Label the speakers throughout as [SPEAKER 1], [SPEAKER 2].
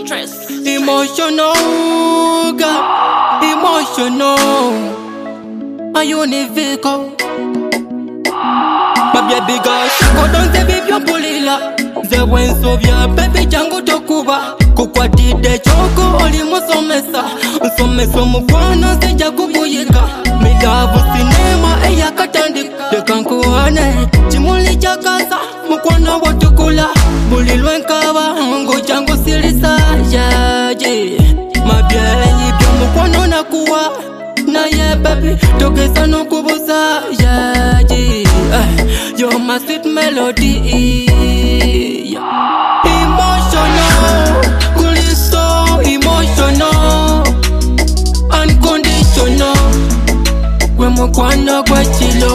[SPEAKER 1] stress.
[SPEAKER 2] Emotional, girl, emotional. Are you universal? My baby girl, shako don't say baby pulila. The when Sovia, baby jango tokuba. Kukwatide choko oli musomesa. Musomesa mukwana seja kukuyika. Me love cinema eya katandika. Tekankuane chimuli chakasa mukwana watukula. Bulilwe nkaba ngo jango silisa yaje. Mabyeyi byo mukwana nakuwa. Na ye baby tokesa no kubuza yaje. You're my sweet melody. Emotional, cool is so emotional, unconditional. When mo kwana kwa chilo.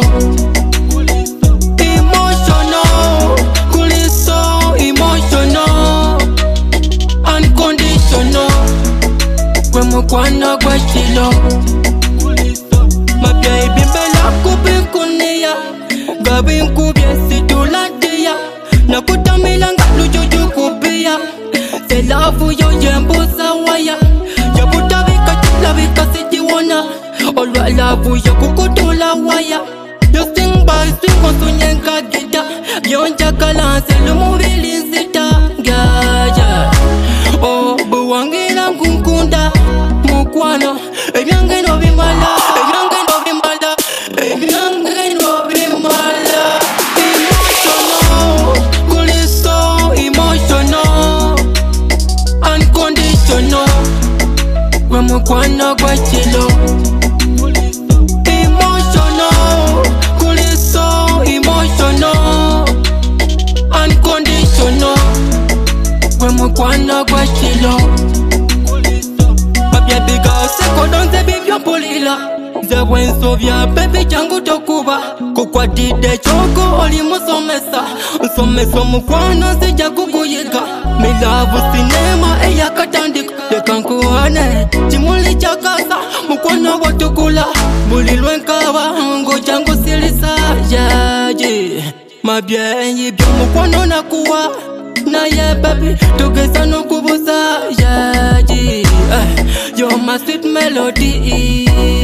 [SPEAKER 2] Emotional, cool is so emotional, unconditional. When mo kwana kwa chilo. My baby bella kupinkunia, gabinkubye situlatia. Nakutamila ngalujuju kubia. Se lavu yo jembusa waya. Yabuta vika chila vika sijiwana. Olwa lavu yo kukutula waya. Yo sing by swing konsunyenka gita. Yonja kalanse lumuvili zita. Gaya oh buwangila kunkunda. Mukwana ebyange no bimala. Ebyange no bimala. Ebyange no bimala. Mukwana kwa chilo. Emotional, cool is so emotional, unconditional. Mukwana kwa chilo. My baby girl, seko don't say baby pulila. The when Sovia, baby jango tokuba. Kukwatide choko oli musomesa. Musomesa mukwana seja kukuyika. Me love cinema eya katandika. Tekankuane chimuli chakasa mukwana watukula. Bulilwe nkaba ngo jango silisa yaje. Mabyeyi byo mukwana nakuwa. Na ye baby tokesa no kubuza yaje. You're my sweet melody.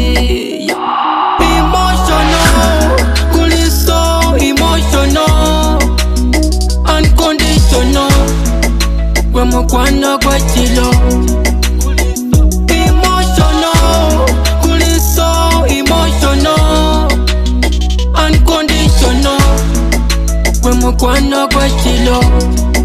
[SPEAKER 2] Emotional, cool is so emotional, unconditional. When mukwana kwa chilo. Emotional, cool is so emotional, unconditional. When mukwana kwa chilo.